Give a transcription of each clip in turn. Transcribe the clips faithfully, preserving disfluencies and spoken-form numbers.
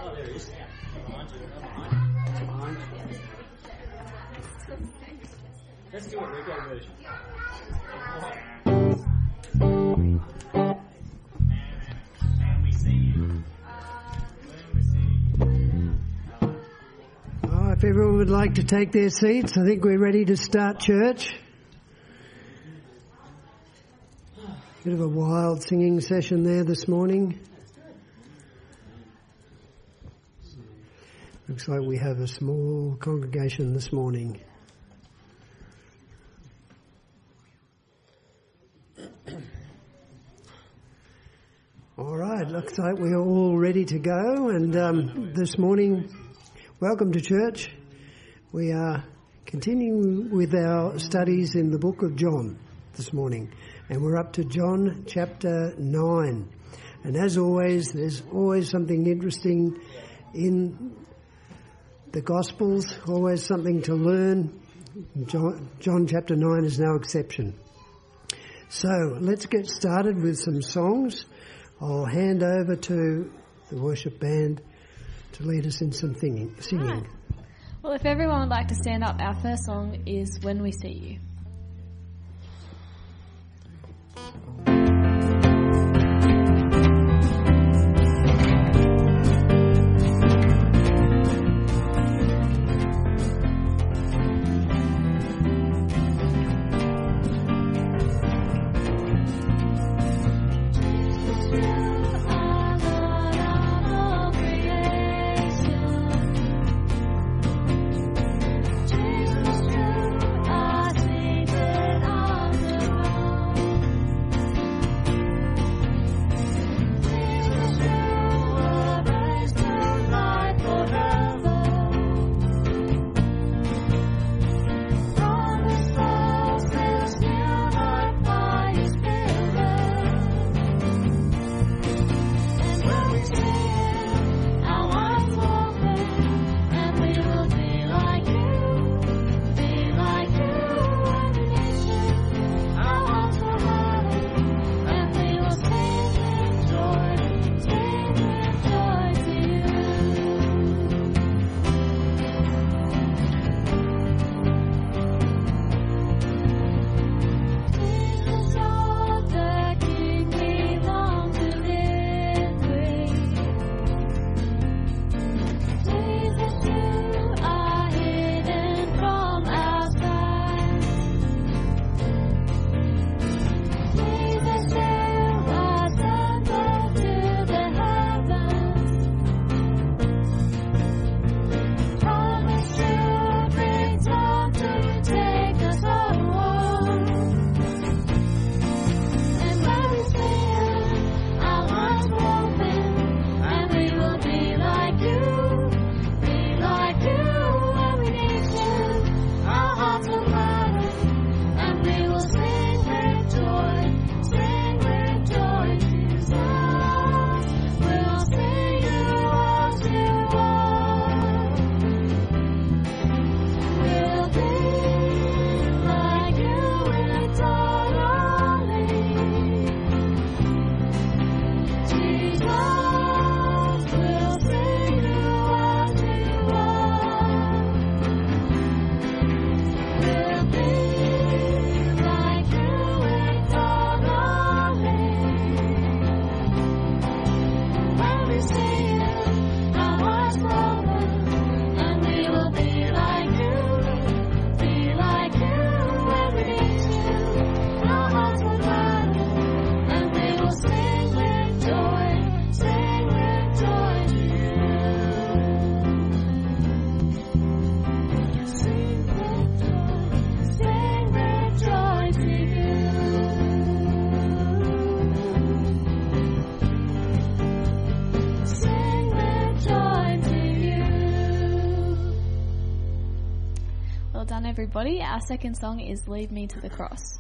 Oh, there he is. Let's do it. We've got a version. Can we see you? Can we see you? Oh, if everyone would like to take their seats, I think we're ready to start church. Bit of a wild singing session there this morning. Looks like we have a small congregation this morning. All right, looks like we're all ready to go. And um, this morning, welcome to church. We are continuing with our studies in the book of John this morning. And we're up to John chapter nine. And as always, there's always something interesting in the Gospels, always something to learn. John, John chapter nine is no exception. So let's get started with some songs. I'll hand over to the worship band to lead us in some singing. singing. Right. Well, if everyone would like to stand up, our first song is When We See You. Everybody, our second song is Lead Me to the Cross.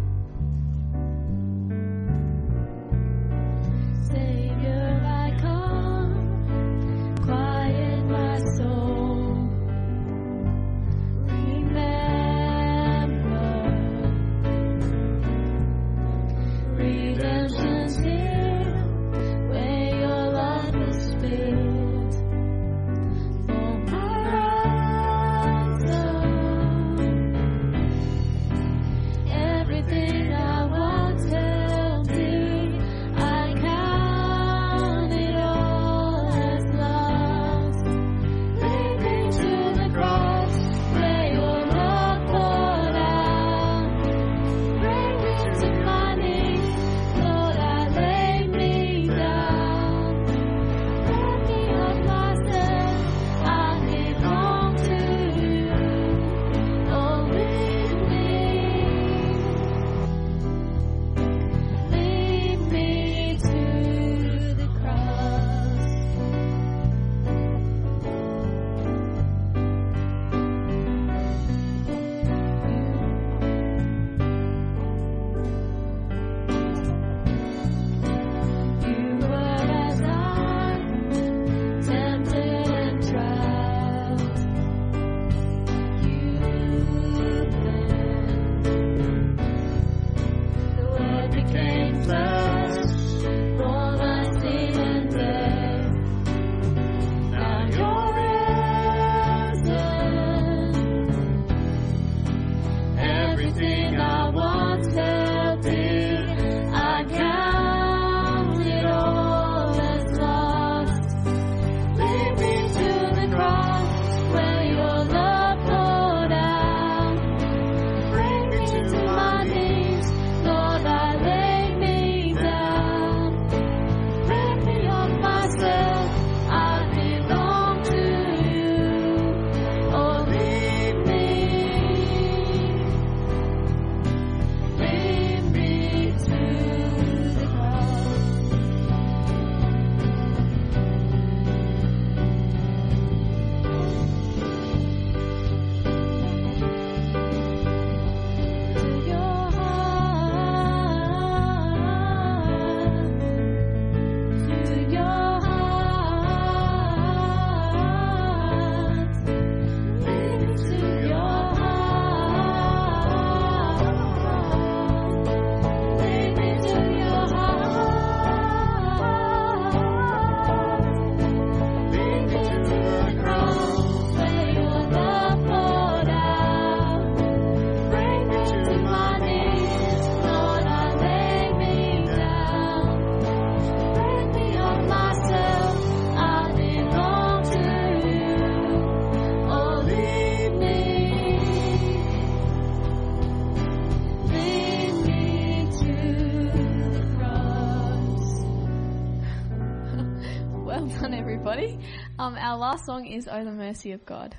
Savior, I come. Um, our last song is "Oh the Mercy of God."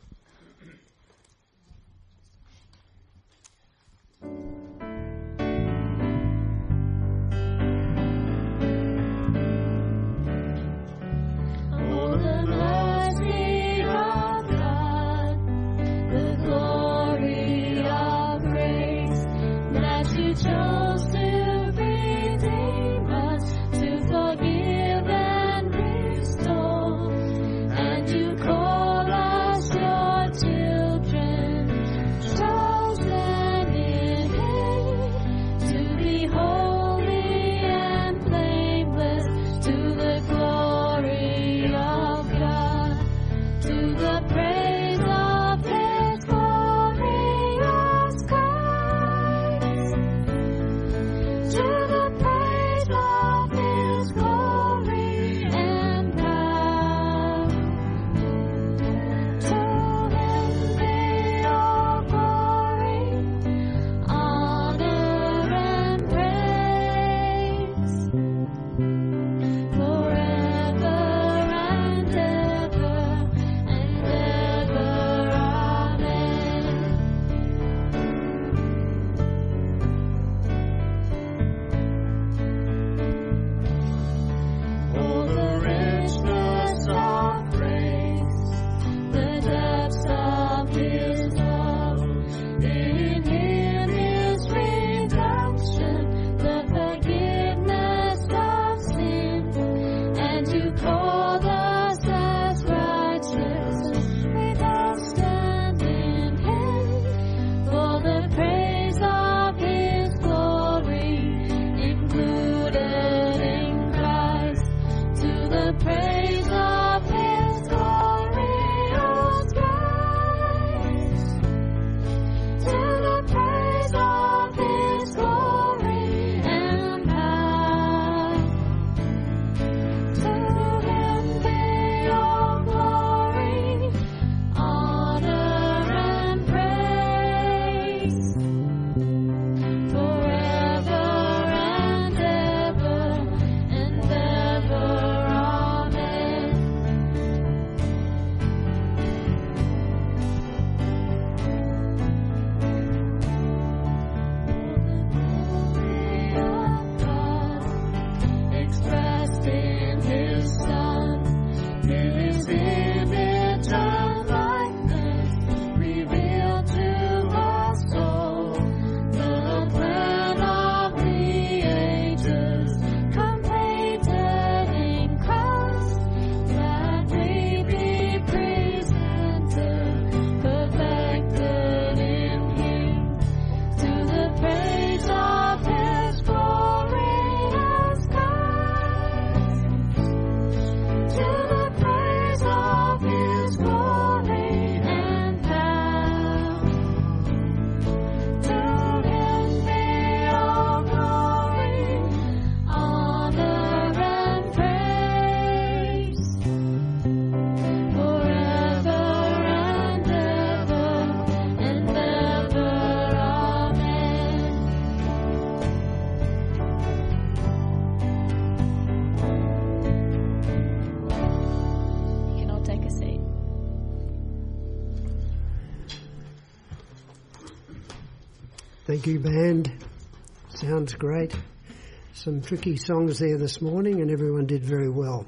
Thank you, band. Sounds great. Some tricky songs there this morning, and everyone did very well.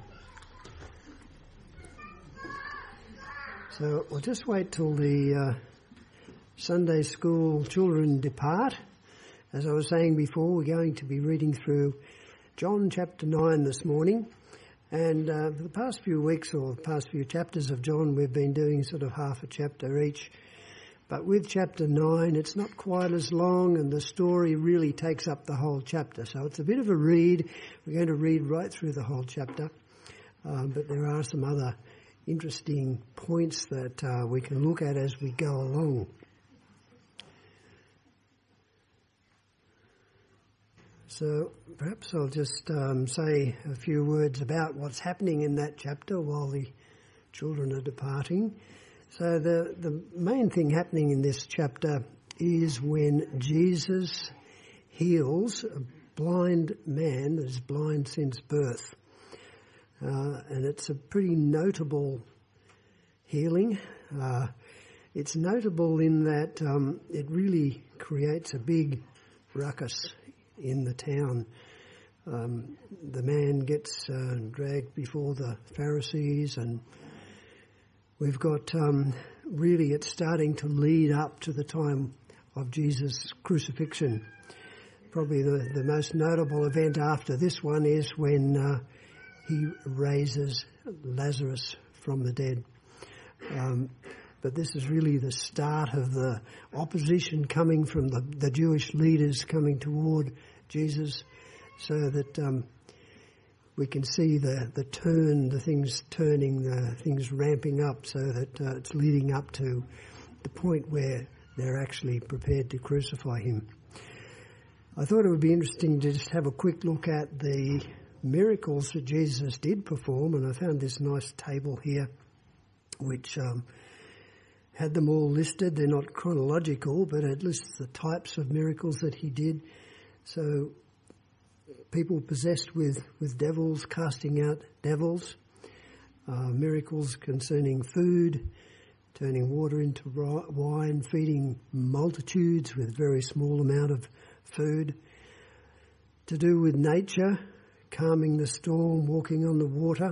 So we'll just wait till the uh, Sunday school children depart. As I was saying before, we're going to be reading through John chapter nine this morning. And uh, for the past few weeks or the past few chapters of John, we've been doing sort of half a chapter each. But with chapter nine, it's not quite as long, and the story really takes up the whole chapter. So it's a bit of a read. We're going to read right through the whole chapter. Um, but there are some other interesting points that uh, we can look at as we go along. So perhaps I'll just um, say a few words about what's happening in that chapter while the children are departing. So the, the main thing happening in this chapter is when Jesus heals a blind man that is blind since birth. uh, and it's a pretty notable healing. Uh, it's notable in that um, it really creates a big ruckus in the town. Um, the man gets uh, dragged before the Pharisees, and we've got um, really it's starting to lead up to the time of Jesus' crucifixion. Probably the, the most notable event after this one is when uh, he raises Lazarus from the dead. Um, but this is really the start of the opposition coming from the, the Jewish leaders coming toward Jesus, so that um, we can see the, the turn, the things turning, the things ramping up, so that uh, it's leading up to the point where they're actually prepared to crucify him. I thought it would be interesting to just have a quick look at the miracles that Jesus did perform, and I found this nice table here which um, had them all listed. They're not chronological, but it lists the types of miracles that he did. So people possessed with, with devils, casting out devils, uh, miracles concerning food, turning water into wine, feeding multitudes with very small amount of food, to do with nature, calming the storm, walking on the water,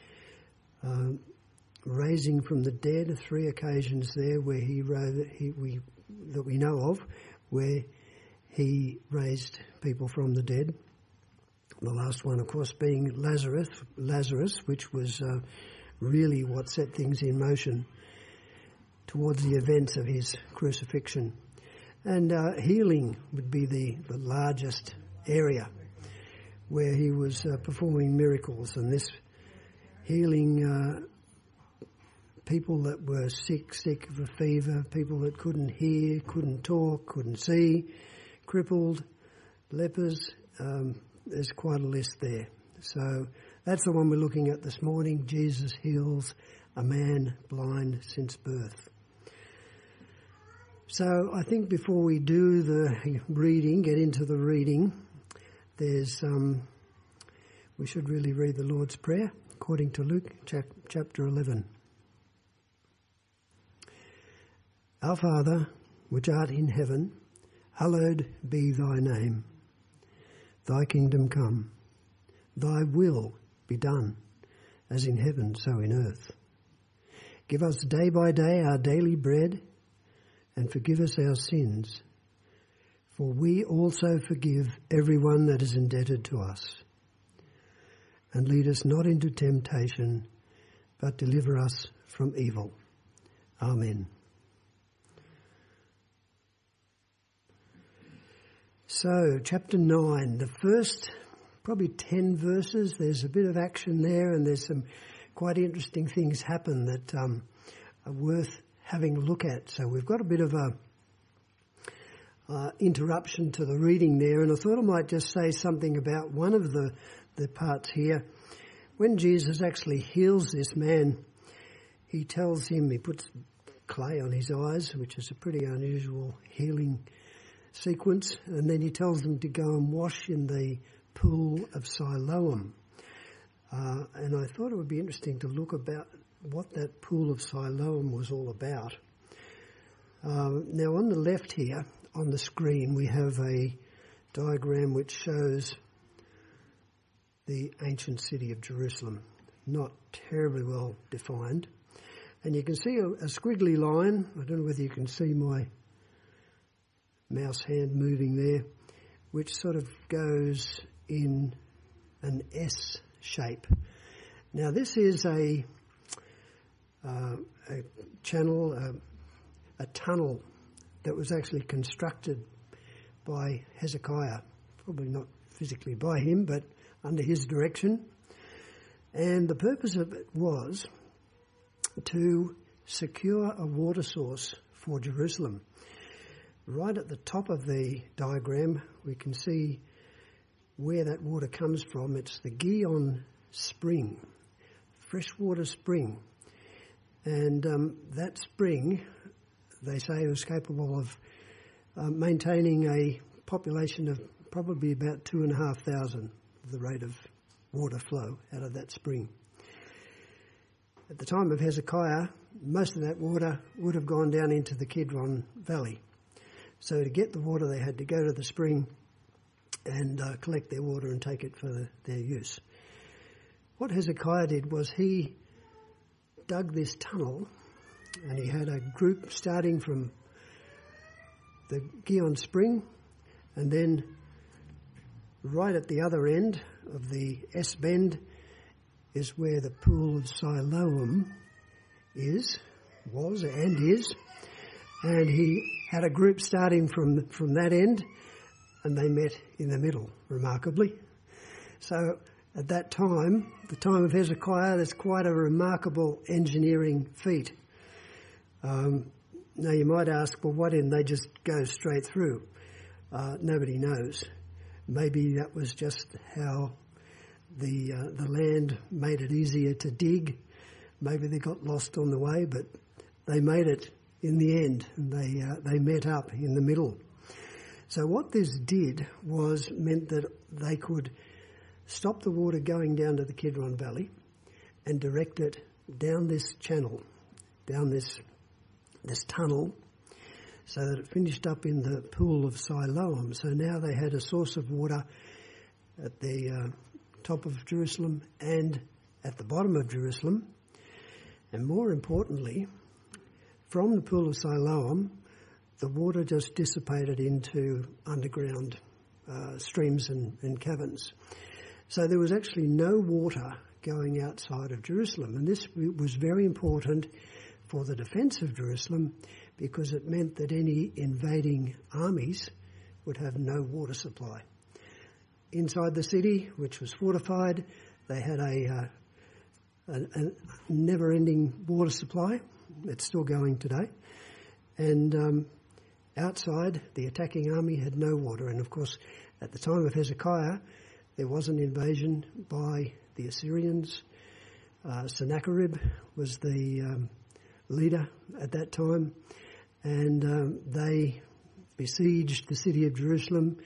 uh, raising from the dead, three occasions there where he, he we that we know of, where he raised people from the dead. The last one, of course, being Lazarus, Lazarus, which was uh, really what set things in motion towards the events of his crucifixion. And uh, healing would be the, the largest area where he was uh, performing miracles, and this healing uh, people that were sick, sick of a fever, people that couldn't hear, couldn't talk, couldn't see, crippled, lepers. Um, there's quite a list there. So that's the one we're looking at this morning. Jesus heals a man blind since birth. So I think before we do the reading, get into the reading, there's um, we should really read the Lord's Prayer according to Luke chap- chapter eleven. Our Father, which art in heaven, hallowed be thy name. Thy kingdom come. Thy will be done, as in heaven, so in earth. Give us day by day our daily bread, and forgive us our sins, for we also forgive everyone that is indebted to us. And lead us not into temptation, but deliver us from evil. Amen. So, chapter nine, the first probably ten verses, there's a bit of action there, and there's some quite interesting things happen that um, are worth having a look at. So we've got a bit of a uh, interruption to the reading there, and I thought I might just say something about one of the, the parts here. When Jesus actually heals this man, he tells him, he puts clay on his eyes, which is a pretty unusual healing sequence, and then he tells them to go and wash in the pool of Siloam. Uh, and I thought it would be interesting to look about what that pool of Siloam was all about. Uh, now on the left here on the screen we have a diagram which shows the ancient city of Jerusalem, not terribly well defined. And you can see a, a squiggly line. I don't know whether you can see my mouse hand moving there, which sort of goes in an S shape. Now this is a uh, a channel, uh, a tunnel that was actually constructed by Hezekiah, probably not physically by him, but under his direction. And the purpose of it was to secure a water source for Jerusalem. Right at the top of the diagram, we can see where that water comes from. It's the Gihon Spring, freshwater spring. And um, that spring, they say, was capable of uh, maintaining a population of probably about two and a half thousand, the rate of water flow out of that spring. At the time of Hezekiah, most of that water would have gone down into the Kidron Valley. So to get the water, they had to go to the spring and uh, collect their water and take it for the, their use. What Hezekiah did was he dug this tunnel, and he had a group starting from the Gihon Spring, and then right at the other end of the S Bend is where the pool of Siloam is, was and is, and he had a group starting from from that end, and they met in the middle, remarkably. So at that time, the time of Hezekiah, that's quite a remarkable engineering feat. Um, now you might ask, well, why didn't they just go straight through? Uh, nobody knows. Maybe that was just how the uh, the land made it easier to dig. Maybe they got lost on the way, but they made it in the end, and they uh, they met up in the middle. So what this did was meant that they could stop the water going down to the Kidron Valley and direct it down this channel, down this this tunnel, so that it finished up in the pool of Siloam. So now they had a source of water at the uh, top of Jerusalem and at the bottom of Jerusalem. And more importantly, from the pool of Siloam, the water just dissipated into underground uh, streams and, and caverns. So there was actually no water going outside of Jerusalem. And this was very important for the defence of Jerusalem, because it meant that any invading armies would have no water supply. Inside the city, which was fortified, they had a, uh, a, a never-ending water supply. It's still going today. And um, outside, the attacking army had no water. And of course, at the time of Hezekiah, there was an invasion by the Assyrians. Uh, Sennacherib was the um, leader at that time, and um, they besieged the city of Jerusalem,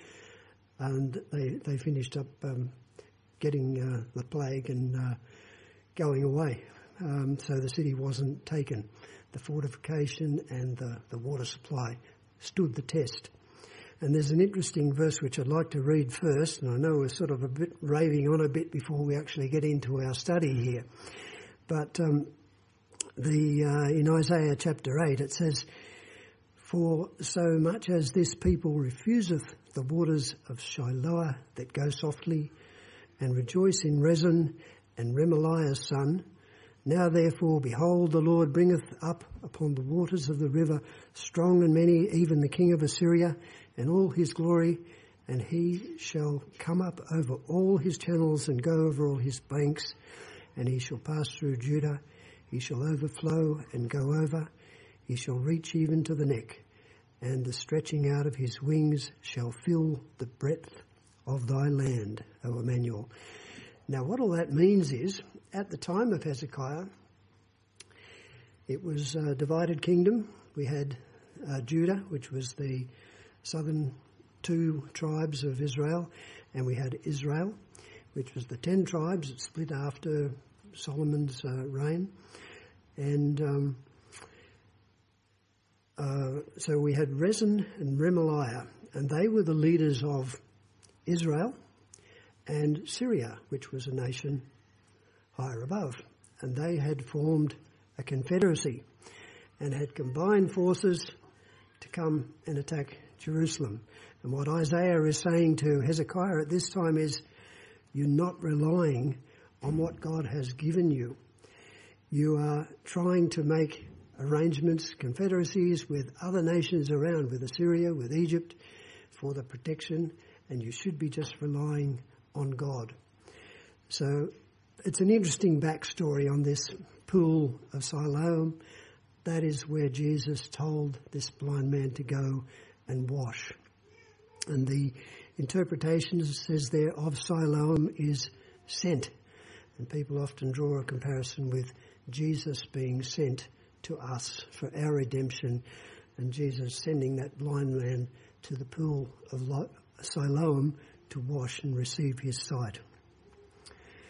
and they they finished up um, getting uh, the plague and uh, going away. Um, so the city wasn't taken. The fortification and the, the water supply stood the test. And there's an interesting verse which I'd like to read first, and I know we're sort of a bit raving on a bit before we actually get into our study here. But um, the uh, in Isaiah chapter eight it says, "For so much as this people refuseth the waters of Shiloah that go softly, and rejoice in Rezin and Remaliah's son, now therefore, behold, the Lord bringeth up upon the waters of the river strong and many, even the king of Assyria, and all his glory, and he shall come up over all his channels and go over all his banks, and he shall pass through Judah. He shall overflow and go over. He shall reach even to the neck, and the stretching out of his wings shall fill the breadth of thy land, O Emmanuel." Now what all that means is, at the time of Hezekiah, it was a divided kingdom. We had uh, Judah, which was the southern two tribes of Israel, and we had Israel, which was the ten tribes that split after Solomon's uh, reign. And um, uh, so we had Rezin and Remaliah, and they were the leaders of Israel and Syria, which was a nation higher above. And they had formed a confederacy and had combined forces to come and attack Jerusalem. And what Isaiah is saying to Hezekiah at this time is, you're not relying on what God has given you. You are trying to make arrangements, confederacies with other nations around, with Assyria, with Egypt, for the protection, and you should be just relying on God. So it's an interesting backstory on this pool of Siloam. That is where Jesus told this blind man to go and wash. And the interpretation says there of Siloam is sent. And people often draw a comparison with Jesus being sent to us for our redemption, and Jesus sending that blind man to the pool of Siloam to wash and receive his sight.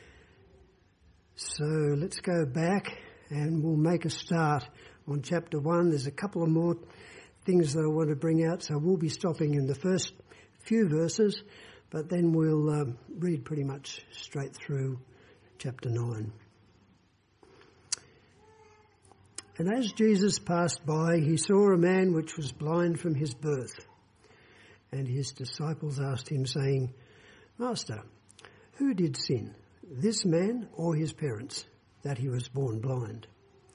So let's go back and we'll make a start on chapter one. There's a couple of more things that I want to bring out, so we'll be stopping in the first few verses, but then we'll um, read pretty much straight through chapter nine. And as Jesus passed by, he saw a man which was blind from his birth. And his disciples asked him, saying, Master, who did sin, this man or his parents, that he was born blind?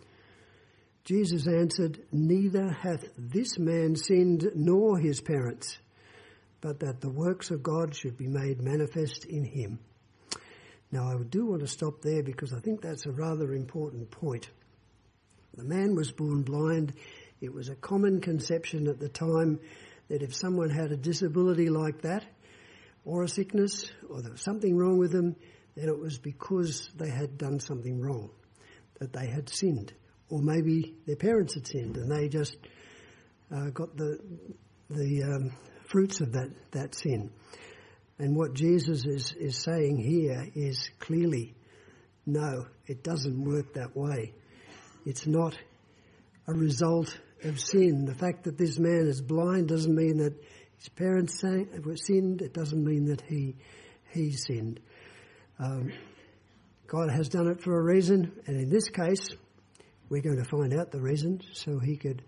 Jesus answered, Neither hath this man sinned nor his parents, but that the works of God should be made manifest in him. Now, I do want to stop there because I think that's a rather important point. The man was born blind. It was a common conception at the time that if someone had a disability like that, or a sickness, or there was something wrong with them, then it was because they had done something wrong, that they had sinned, or maybe their parents had sinned and they just uh, got the the um, fruits of that, that sin. And what Jesus is, is saying here is clearly, no, it doesn't work that way. It's not a result of sin. The fact that this man is blind doesn't mean that his parents were sinned. It doesn't mean that he he sinned. Um, God has done it for a reason, and in this case, we're going to find out the reason so he could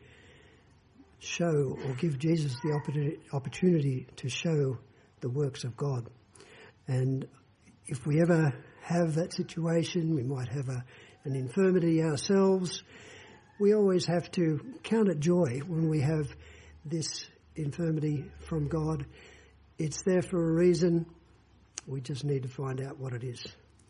show or give Jesus the opportunity to show the works of God. And if we ever have that situation, we might have a, an infirmity ourselves, we always have to count it joy when we have this infirmity from God. It's there for a reason. We just need to find out what it is.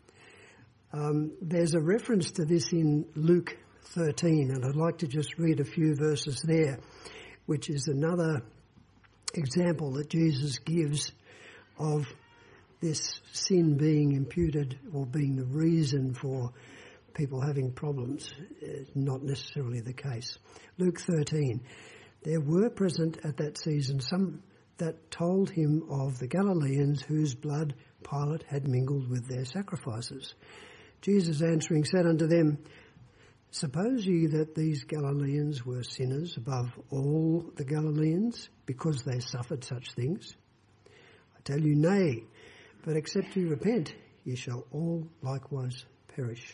Um, there's a reference to this in Luke thirteen, and I'd like to just read a few verses there, which is another example that Jesus gives of this sin being imputed or being the reason for people having problems. It's not necessarily the case. Luke thirteen. There were present at that season some that told him of the Galileans whose blood Pilate had mingled with their sacrifices. Jesus answering said unto them, Suppose ye that these Galileans were sinners above all the Galileans, because they suffered such things? I tell you, nay, but except ye repent, ye shall all likewise perish.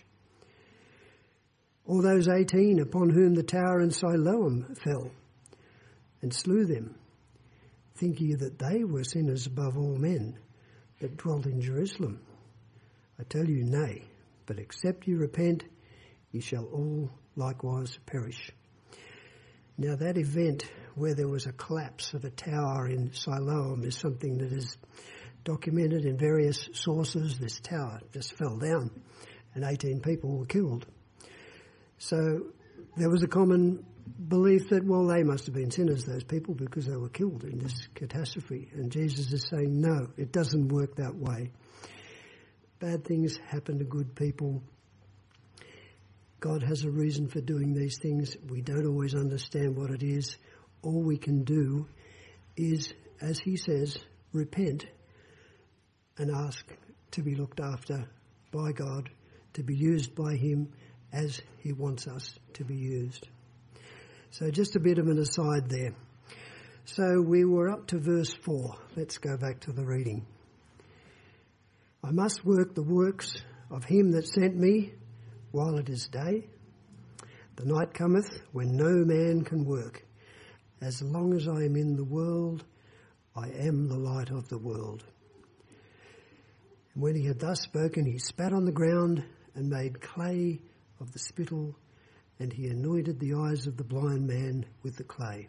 Or those eighteen upon whom the tower in Siloam fell, and slew them, think ye that they were sinners above all men that dwelt in Jerusalem? I tell you, nay, but except ye repent, ye shall all likewise perish. Now that event where there was a collapse of a tower in Siloam is something that is documented in various sources. This tower just fell down and eighteen people were killed. So there was a common belief that, well, they must have been sinners, those people, because they were killed in this catastrophe. And Jesus is saying, no, it doesn't work that way. Bad things happen to good people. God has a reason for doing these things. We don't always understand what it is. All we can do is, as he says, repent and ask to be looked after by God, to be used by him as he wants us to be used. So just a bit of an aside there. So we were up to verse four. Let's go back to the reading. I must work the works of him that sent me while it is day. The night cometh when no man can work. As long as I am in the world, I am the light of the world. And when he had thus spoken, he spat on the ground and made clay of the spittle, and he anointed the eyes of the blind man with the clay.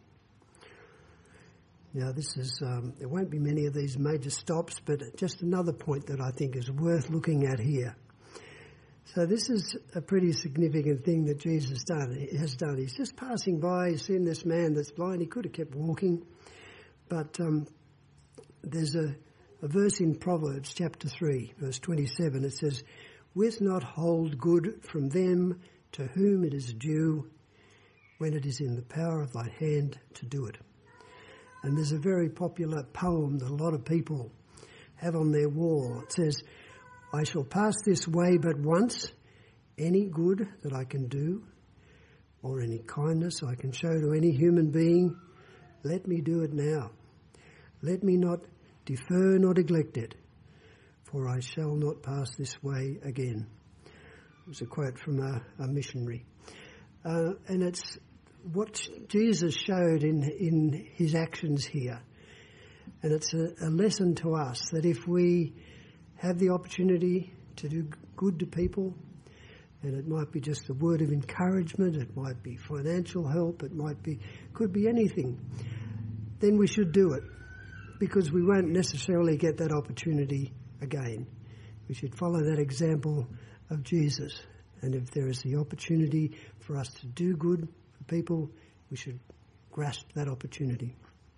Now this is, um, there won't be many of these major stops, but just another point that I think is worth looking at here. So this is a pretty significant thing that Jesus done, has done. He's just passing by, he's seen this man that's blind. He could have kept walking, but um, there's a, a verse in Proverbs chapter three, verse twenty-seven. It says, "With not hold good from them to whom it is due, when it is in the power of thy hand to do it." And there's a very popular poem that a lot of people have on their wall. It says, "I shall pass this way but once, any good that I can do or any kindness I can show to any human being, let me do it now. Let me not defer nor neglect it, for I shall not pass this way again. It was a quote from a, a missionary. Uh, and it's what Jesus showed in, in his actions here. And it's a, a lesson to us that if we have the opportunity to do good to people, and it might be just a word of encouragement, it might be financial help, it might be, could be anything, then we should do it, because we won't necessarily get that opportunity again. We should follow that example of Jesus. And if there is the opportunity for us to do good for people, we should grasp that opportunity.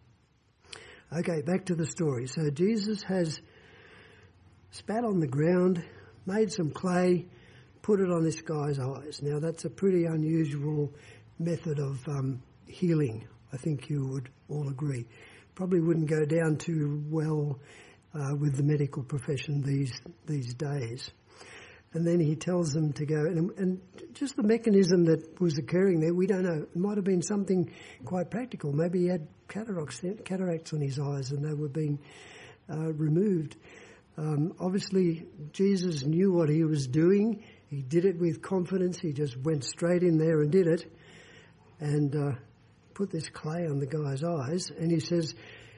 Okay, back to the story. So Jesus has spat on the ground, made some clay, put it on this guy's eyes. Now that's a pretty unusual method of um, healing. I think you would all agree. Probably wouldn't go down too well uh, with the medical profession these these days. And then he tells them to go, and, and just the mechanism that was occurring there, we don't know. It might have been something quite practical. Maybe he had cataracts, cataracts on his eyes and they were being uh, removed. Um, obviously, Jesus knew what he was doing. He did it with confidence. He just went straight in there and did it, and uh, put this clay on the guy's eyes. And he says,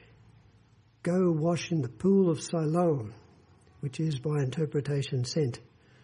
go wash in the pool of Siloam, which is by interpretation sent.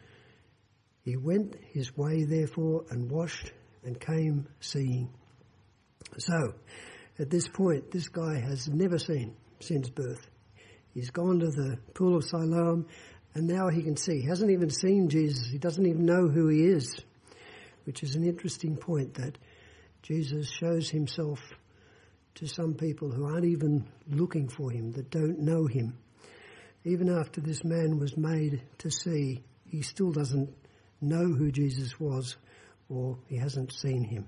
He went his way, therefore, and washed and came seeing. So, at this point, this guy has never seen since birth. He's gone to the pool of Siloam, and now he can see. He hasn't even seen Jesus. He doesn't even know who he is, which is an interesting point, that Jesus shows himself to some people who aren't even looking for him, that don't know him. Even after this man was made to see, he still doesn't know who Jesus was, or he hasn't seen him.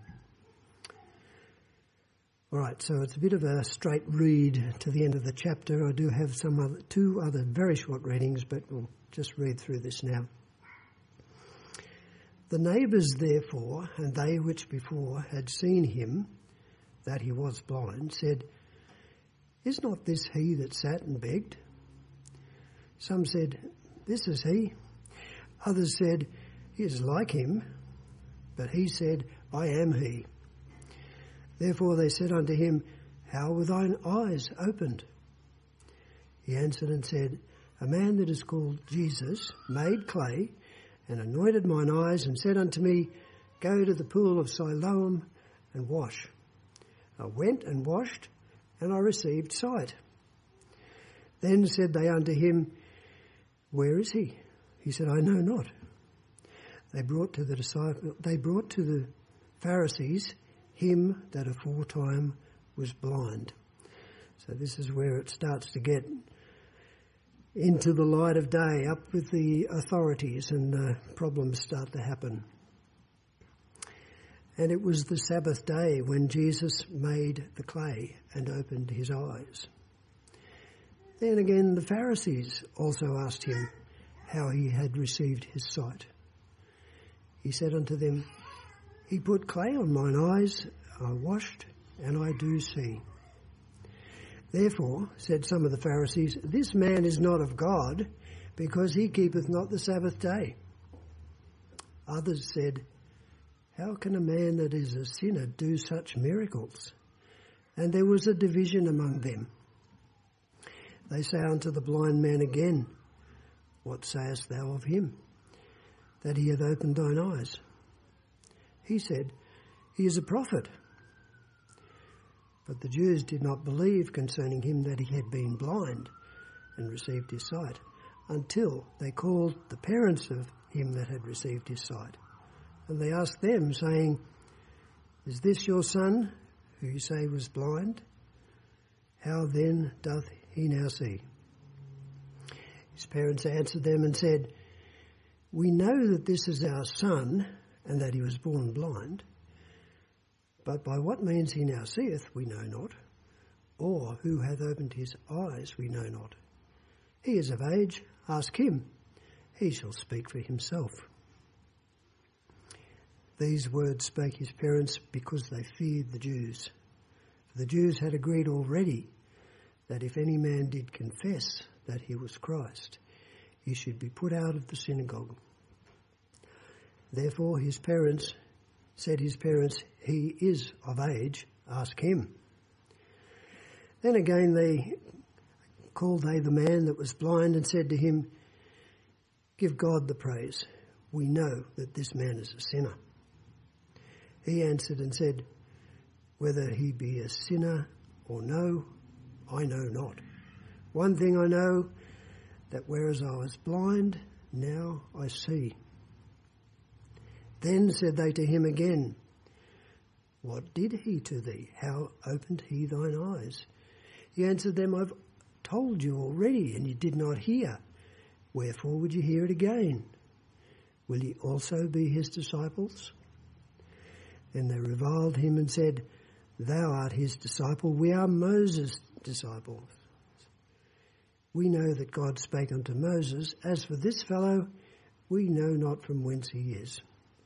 All right, so it's a bit of a straight read to the end of the chapter. I do have some other, two other very short readings, but we'll just read through this now. The neighbours, therefore, and they which before had seen him, that he was blind, said, is not this he that sat and begged? Some said, this is he. Others said, he is like him. But he said, I am he. Therefore they said unto him, how were thine eyes opened? He answered and said, a man that is called Jesus made clay and anointed mine eyes and said unto me, go to the pool of Siloam and wash. I went and washed, and I received sight. Then said they unto him, where is he? He said, I know not. They brought to the disciple, they brought to the Pharisees him that aforetime was blind. So this is where it starts to get into the light of day, up with the authorities, and uh, problems start to happen. And it was the Sabbath day when Jesus made the clay and opened his eyes. Then again the Pharisees also asked him how he had received his sight. He said unto them, he put clay on mine eyes, I washed, and I do see. Therefore, said some of the Pharisees, this man is not of God, because he keepeth not the Sabbath day. Others said, how can a man that is a sinner do such miracles? And there was a division among them. They say unto the blind man again, what sayest thou of him, that he hath opened thine eyes? He said, he is a prophet. But the Jews did not believe concerning him that he had been blind and received his sight, until they called the parents of him that had received his sight. And they asked them, saying, is this your son, who you say was blind? How then doth he now see? His parents answered them and said, we know that this is our son, and that he was born blind. But by what means he now seeth, we know not, or who hath opened his eyes, we know not. He is of age, ask him, he shall speak for himself. These words spake his parents because they feared the Jews. For the Jews had agreed already that if any man did confess that he was Christ, he should be put out of the synagogue. Therefore his parents said his parents, he is of age, ask him. Then again they called they the man that was blind and said to him, give God the praise. We know that this man is a sinner. He answered and said, whether he be a sinner or no, I know not. One thing I know, that whereas I was blind, now I see. Then said they to him again, what did he to thee? How opened he thine eyes? He answered them, I've told you already, and you did not hear. Wherefore would you hear it again? Will ye also be his disciples? Then they reviled him and said, thou art his disciple, we are Moses' disciples. We know that God spake unto Moses. As for this fellow, we know not from whence he is.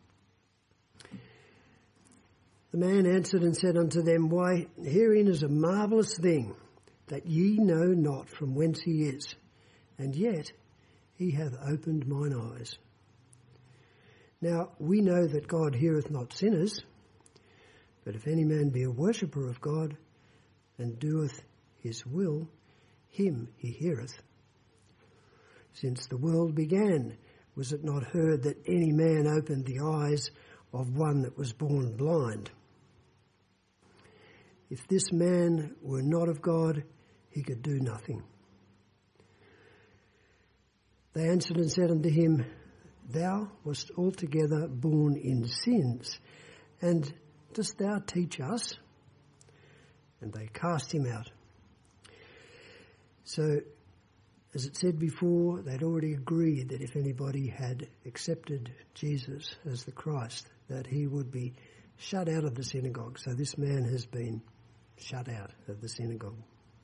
The man answered and said unto them, why, herein is a marvellous thing, that ye know not from whence he is, and yet he hath opened mine eyes. Now we know that God heareth not sinners, but if any man be a worshipper of God, and doeth his will, him he heareth. Since the world began, was it not heard that any man opened the eyes of one that was born blind? If this man were not of God, he could do nothing. They answered and said unto him, thou wast altogether born in sins, and dost thou teach us? And they cast him out. So, as it said before, they'd already agreed that if anybody had accepted Jesus as the Christ, that he would be shut out of the synagogue. So this man has been shut out of the synagogue.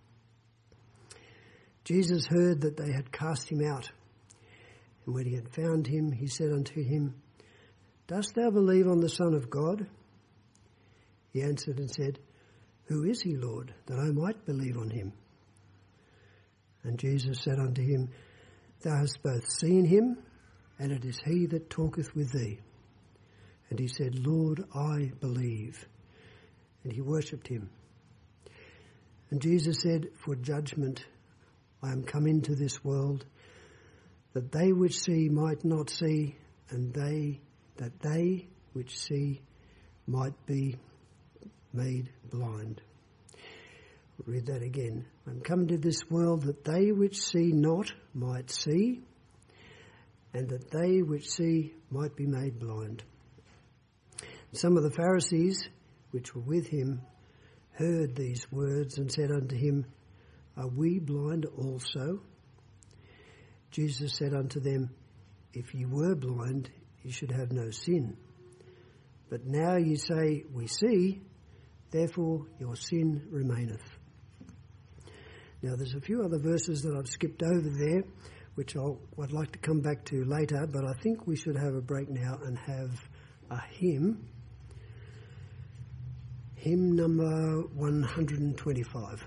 Jesus heard that they had cast him out. And when he had found him, he said unto him, dost thou believe on the Son of God? He answered and said, who is he, Lord, that I might believe on him? And Jesus said unto him, thou hast both seen him, and it is he that talketh with thee. And he said, Lord, I believe. And he worshipped him. And Jesus said, for judgment I am come into this world, that they which see might not see, and they that they which see might be made blind. I'll read that again. I'm come to this world that they which see not might see, and that they which see might be made blind. Some of the Pharisees which were with him heard these words and said unto him, are we blind also? Jesus said unto them, if ye were blind, ye should have no sin. But now ye say, we see, therefore your sin remaineth. Now there's a few other verses that I've skipped over there, which I'll, I'd like to come back to later, but I think we should have a break now and have a hymn. Hymn number one hundred twenty-five.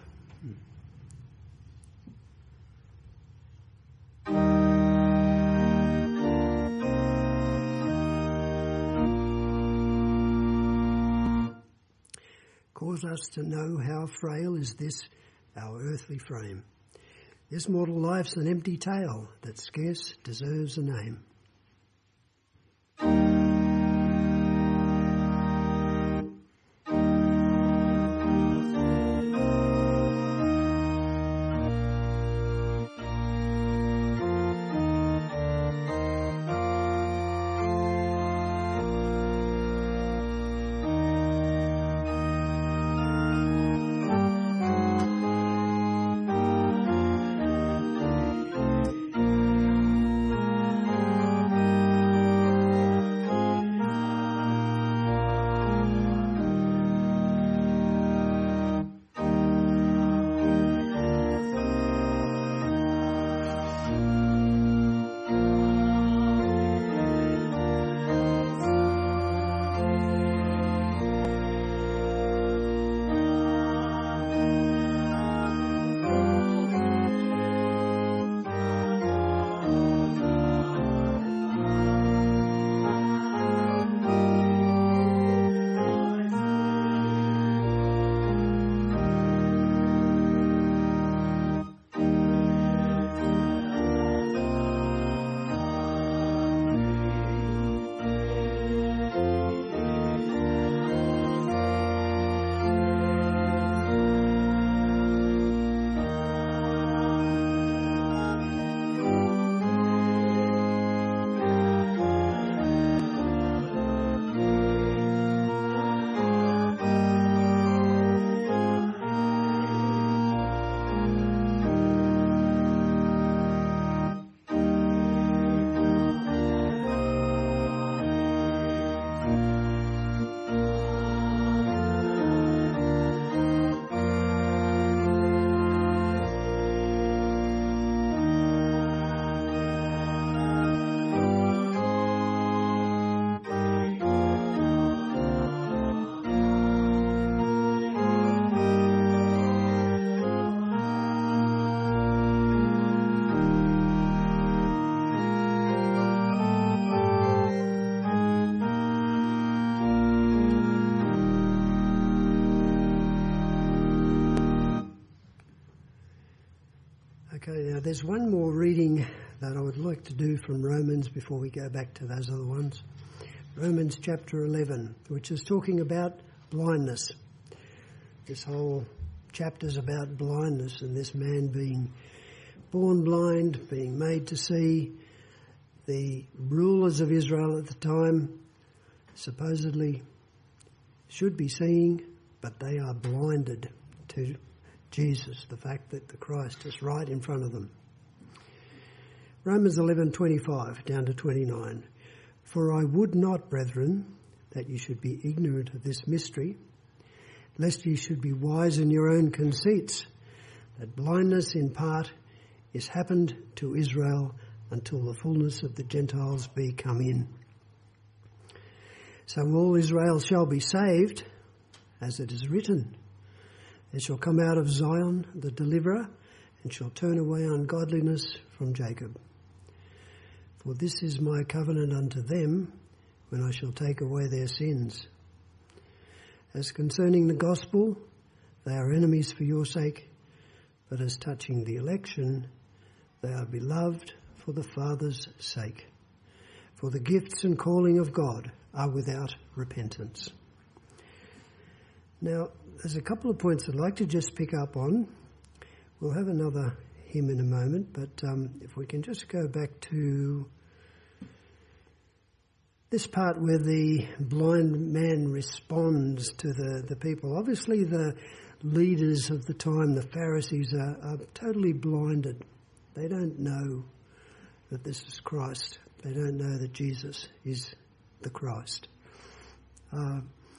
Cause us to know how frail is this our earthly frame. This mortal life's an empty tale that scarce deserves a name. Okay, now there's one more reading that I would like to do from Romans before we go back to those other ones. Romans chapter eleven, which is talking about blindness. This whole chapter is about blindness and this man being born blind, being made to see. The rulers of Israel at the time supposedly should be seeing, but they are blinded to Jesus, the fact that the Christ is right in front of them. Romans eleven twenty-five down to twenty-nine. For I would not, brethren, that you should be ignorant of this mystery, lest ye should be wise in your own conceits, that blindness in part is happened to Israel until the fullness of the Gentiles be come in. So all Israel shall be saved, as it is written. There shall come out of Zion the deliverer, and shall turn away ungodliness from Jacob. For this is my covenant unto them, when I shall take away their sins. As concerning the gospel, they are enemies for your sake, but as touching the election, they are beloved for the Father's sake. For the gifts and calling of God are without repentance. Now, there's a couple of points I'd like to just pick up on. We'll have another hymn in a moment, but um, if we can just go back to this part where the blind man responds to the, the people. Obviously, the leaders of the time, the Pharisees, are, are totally blinded. They don't know that this is Christ. They don't know that Jesus is the Christ. Uh,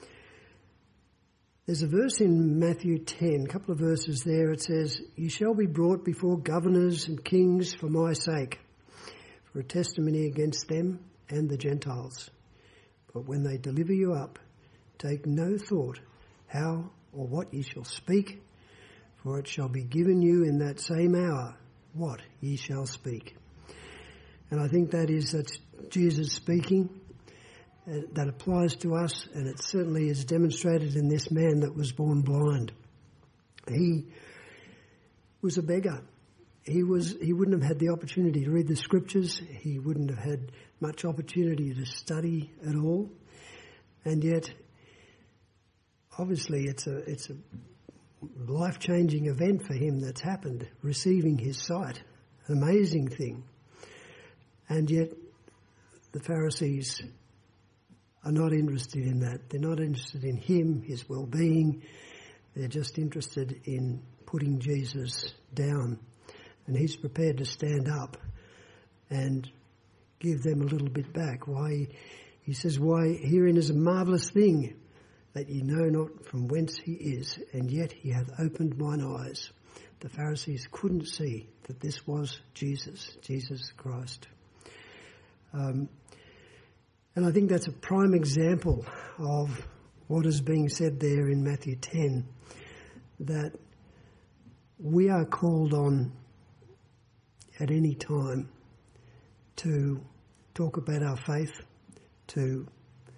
there's a verse in Matthew ten, a couple of verses there. It says, "You shall be brought before governors and kings for my sake, for a testimony against them and the Gentiles. But when they deliver you up, take no thought how or what ye shall speak, for it shall be given you in that same hour what ye shall speak." And I think that is, that's Jesus speaking. Uh, that applies to us, and it certainly is demonstrated in this man that was born blind. He was a beggar. He was. He wouldn't have had the opportunity to read the scriptures. He wouldn't have had much opportunity to study at all. And yet, obviously, it's a it's a life-changing event for him that's happened, receiving his sight. An amazing thing. And yet, the Pharisees are not interested in that. They're not interested in him, his well-being. They're just interested in putting Jesus down. And he's prepared to stand up and give them a little bit back. Why? He says, "Why, herein is a marvellous thing, that ye know not from whence he is, and yet he hath opened mine eyes." The Pharisees couldn't see that this was Jesus, Jesus Christ. Um, and I think that's a prime example of what is being said there in Matthew ten, that we are called on at any time to talk about our faith, to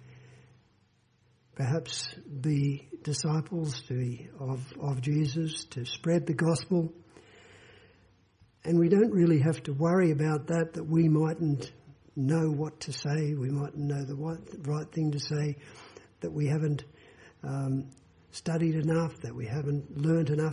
perhaps be disciples to be of, of Jesus, to spread the gospel. And we don't really have to worry about that, that we mightn't know what to say, we mightn't know the right, right thing to say, that we haven't um, studied enough, that we haven't learnt enough.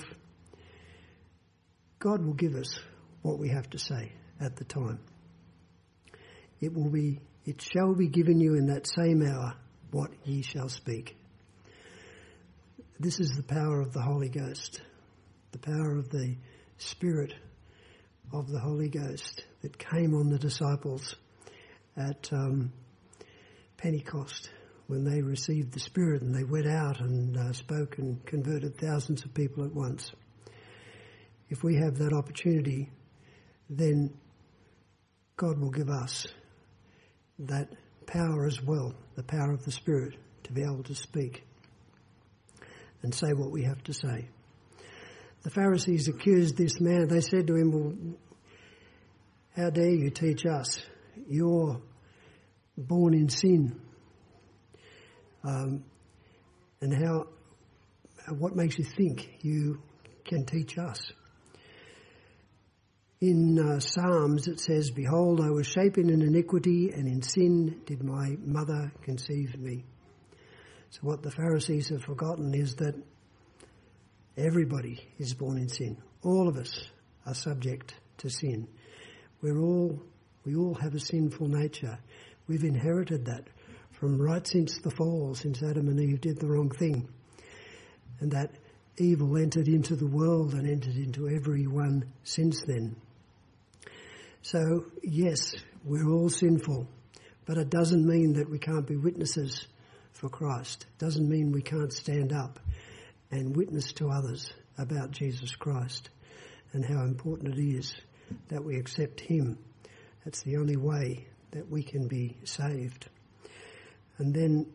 God will give us what we have to say at the time. It will be, it shall be given you in that same hour what ye shall speak. This is the power of the Holy Ghost, the power of the Spirit of the Holy Ghost that came on the disciples at um, Pentecost when they received the Spirit and they went out and uh, spoke and converted thousands of people at once. If we have that opportunity, then God will give us that power as well, the power of the Spirit, to be able to speak and say what we have to say. The Pharisees accused this man. They said to him, "Well, how dare you teach us? You're born in sin. Um, and how? What makes you think you can teach us?" In uh, Psalms it says, "Behold, I was shapen in iniquity, and in sin did my mother conceive me." So what the Pharisees have forgotten is that everybody is born in sin. All of us are subject to sin. We're all, we all have a sinful nature. We've inherited that from right since the fall, since Adam and Eve did the wrong thing. And that evil entered into the world and entered into everyone since then. So, yes, we're all sinful, but it doesn't mean that we can't be witnesses for Christ. It doesn't mean we can't stand up and witness to others about Jesus Christ and how important it is that we accept him. That's the only way that we can be saved. And then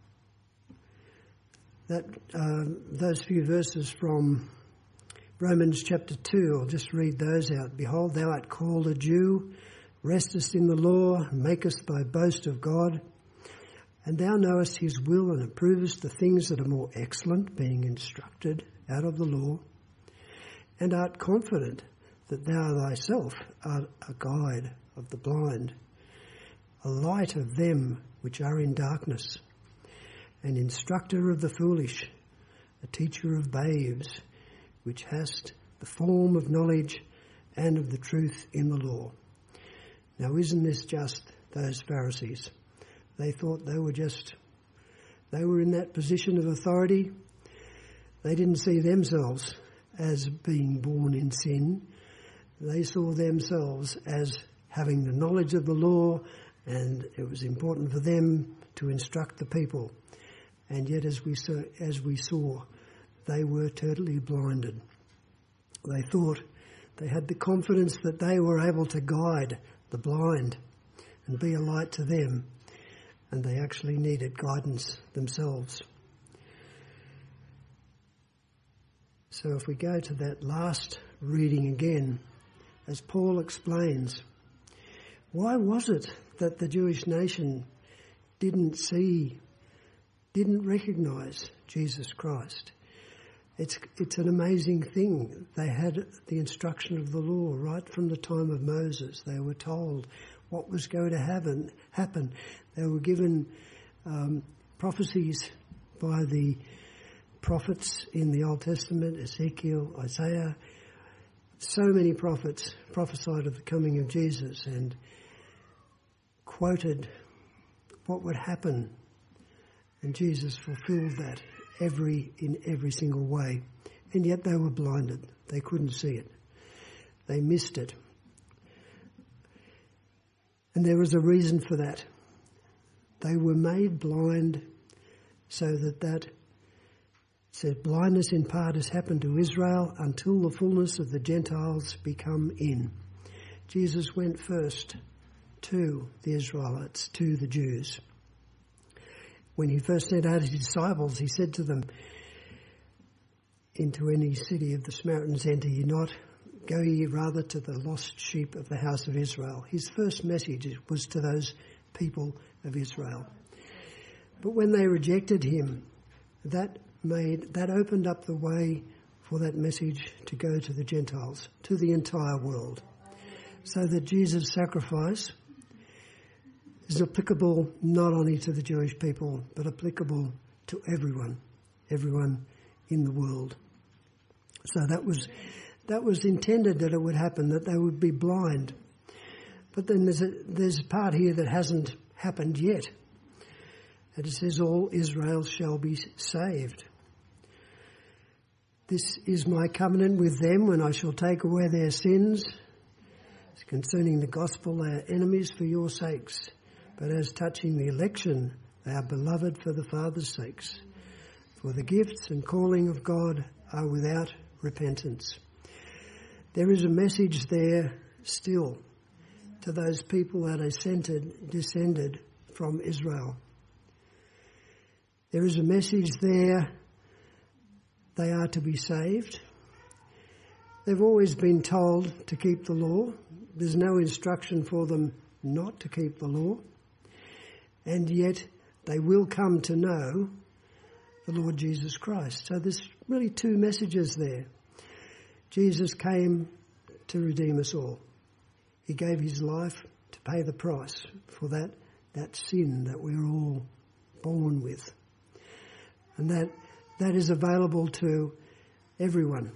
that uh, those few verses from Romans chapter two, I'll just read those out. "Behold, thou art called a Jew, restest in the law, makest thy boast of God. And thou knowest his will and approvest the things that are more excellent, being instructed out of the law. And art confident that thou thyself art a guide of the blind, a light of them which are in darkness, an instructor of the foolish, a teacher of babes, which hast the form of knowledge and of the truth in the law." Now, isn't this just those Pharisees? They thought they were just, they were in that position of authority. They didn't see themselves as being born in sin. They saw themselves as having the knowledge of the law, and it was important for them to instruct the people. And yet, as we saw, as we saw, they were totally blinded. They thought they had the confidence that they were able to guide the blind and be a light to them, and they actually needed guidance themselves. So if we go to that last reading again, as Paul explains, why was it that the Jewish nation didn't see, didn't recognise Jesus Christ? It's it's an amazing thing. They had the instruction of the law right from the time of Moses. They were told what was going to happen. happen. They were given um, prophecies by the prophets in the Old Testament, Ezekiel, Isaiah. So many prophets prophesied of the coming of Jesus and quoted what would happen. And Jesus fulfilled that every in every single way. And yet they were blinded. They couldn't see it. They missed it. And there was a reason for that. They were made blind so that that said blindness in part has happened to Israel until the fullness of the Gentiles become in. Jesus went first to the Israelites, to the Jews. When he first sent out his disciples, he said to them, "Into any city of the Samaritans enter ye not, go ye rather to the lost sheep of the house of Israel." His first message was to those people of Israel. But when they rejected him, that made that opened up the way for that message to go to the Gentiles, to the entire world. So that Jesus' sacrifice is applicable not only to the Jewish people, but applicable to everyone, everyone in the world. So that was that was intended that it would happen, that they would be blind. But then there's a, there's a part here that hasn't happened yet. And it says, all Israel shall be saved. This is my covenant with them when I shall take away their sins. It's concerning the gospel, they are enemies for your sakes. But as touching the election, they are beloved for the Father's sakes. For the gifts and calling of God are without repentance. There is a message there still to those people that are descended, descended from Israel. There is a message there. They are to be saved. They've always been told to keep the law. There's no instruction for them not to keep the law. And yet they will come to know the Lord Jesus Christ. So there's really two messages there. Jesus came to redeem us all. He gave his life to pay the price for that, that sin that we're all born with. And that that is available to everyone,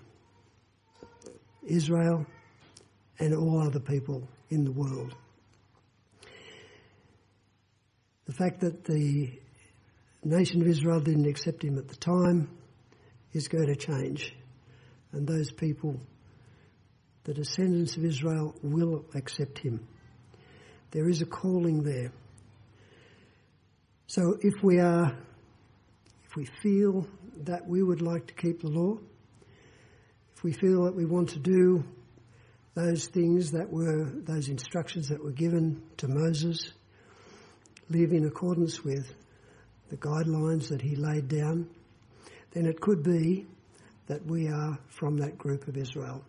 Israel and all other people in the world. The fact that the nation of Israel didn't accept him at the time is going to change. And those people, the descendants of Israel, will accept him. There is a calling there. So if we are, if we feel that we would like to keep the law, if we feel that we want to do those things that were, those instructions that were given to Moses, live in accordance with the guidelines that he laid down, then it could be that we are from that group of Israel.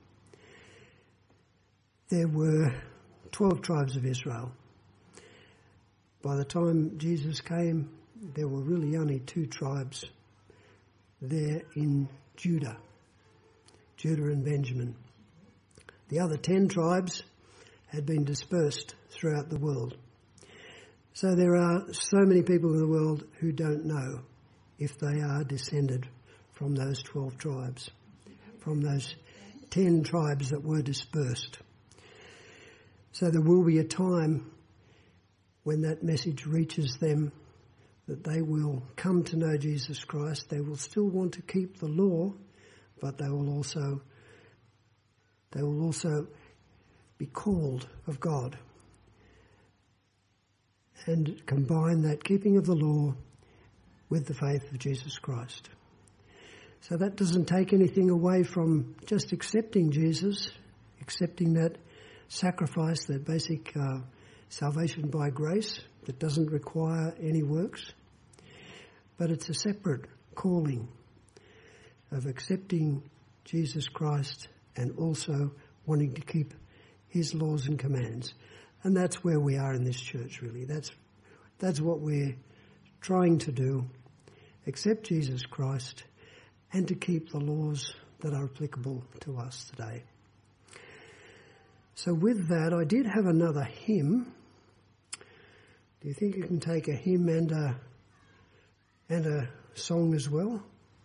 There were twelve tribes of Israel. By the time Jesus came, there were really only two tribes there in Judah, Judah and Benjamin. The other ten tribes had been dispersed throughout the world. So there are so many people in the world who don't know if they are descended from those twelve tribes, from those ten tribes that were dispersed. So there will be a time when that message reaches them that they will come to know Jesus Christ. They will still want to keep the law, but they will also they will also be called of God and combine that keeping of the law with the faith of Jesus Christ. So that doesn't take anything away from just accepting Jesus, accepting that sacrifice, that basic uh, salvation by grace that doesn't require any works. But it's a separate calling of accepting Jesus Christ and also wanting to keep his laws and commands. And that's where we are in this church, really. That's that's what we're trying to do. Accept Jesus Christ and to keep the laws that are applicable to us today. So with that, I did have another hymn. Do you think you can take a hymn and a, and a song as well?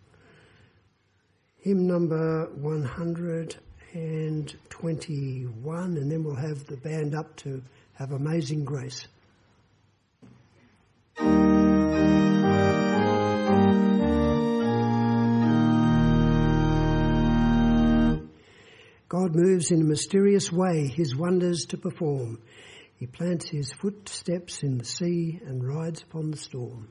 Hymn number one hundred twenty-one, and then we'll have the band up to have Amazing Grace. God moves in a mysterious way his wonders to perform. He plants his footsteps in the sea and rides upon the storm.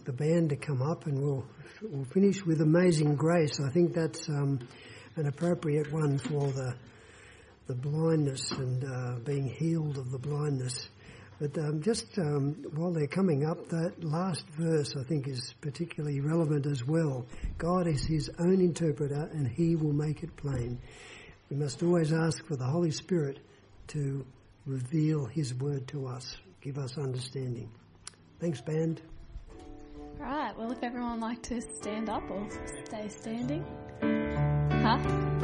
the band to come up, and we'll we'll finish with Amazing Grace. I think that's um, an appropriate one for the the blindness and uh, being healed of the blindness. But um, just um, while they're coming up, that last verse I think is particularly relevant as well. God is his own interpreter and he will make it plain. We must always ask for the Holy Spirit to reveal his word to us, give us understanding. Thanks, band. Right, well, if everyone would like to stand up or stay standing. Huh?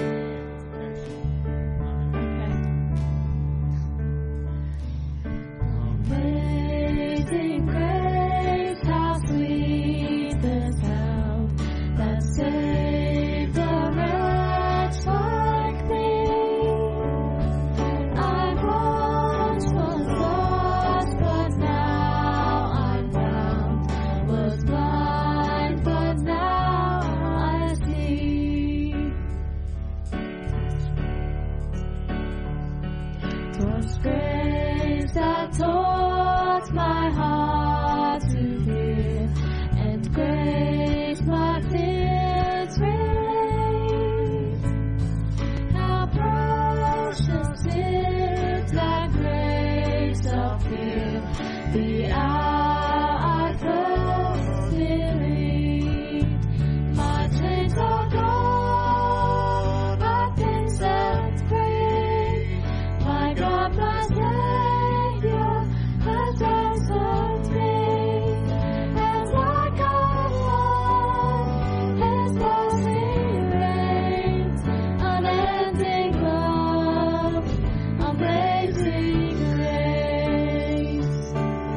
Amazing grace, how sweet the sound that saved a wretch like me. I once was lost, but now I'm found. Was blind, but now I see. 'Twas grace that taught my heart to fear, and grace my fears relieved. How precious is that grace appeared the hour I first believed. My chains are gone, I've been set free. My God, my Savior, has ransomed me. As I go on, his mercy reigns. Unending love, amazing grace.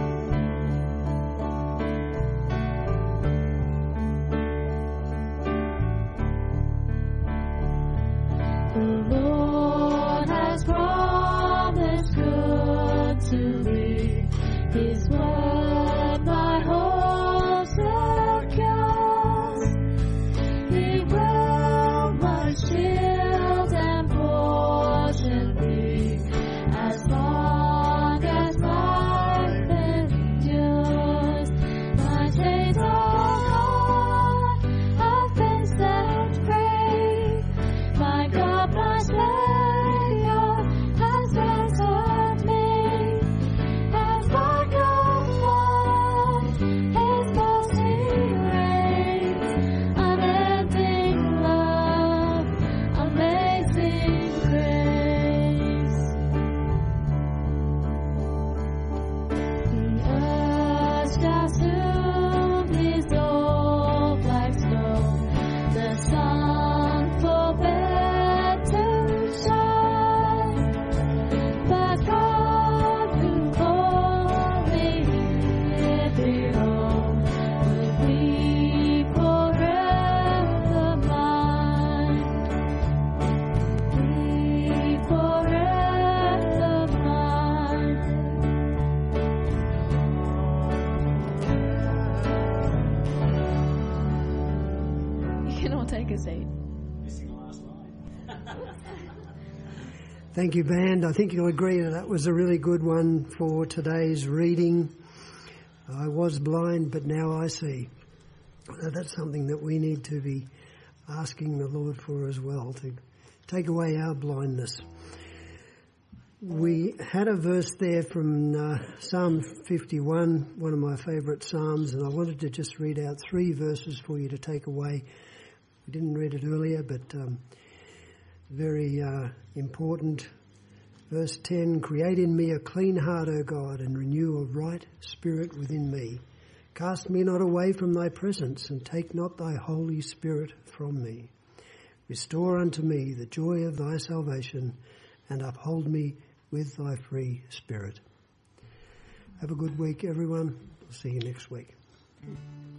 The Lord has promised good to me. His word my hope secures. He will my shield and portion be, as long as life endures. My chains are gone, I've been set free. My God, my Savior, has ransomed me. As I go on, his mercy reigns. Unending love, amazing grace. The earth shall soon dissolve like snow. The sun forbid to shine. But God who called me here below will be forever mine. Be forever mine. You can all take a seat. Missing the last line. Thank you, band. I think you'll agree that that was a really good one for today's reading. I was blind, but now I see. Uh, That's something that we need to be asking the Lord for as well, to take away our blindness. We had a verse there from uh, Psalm fifty-one, one of my favourite psalms, and I wanted to just read out three verses for you to take away. We didn't read it earlier, but um, very uh, important. Verse ten, create in me a clean heart, O God, and renew a right spirit within me. Cast me not away from thy presence, and take not thy Holy Spirit from me. Restore unto me the joy of thy salvation, and uphold me with thy free spirit. Have a good week, everyone. I'll see you next week.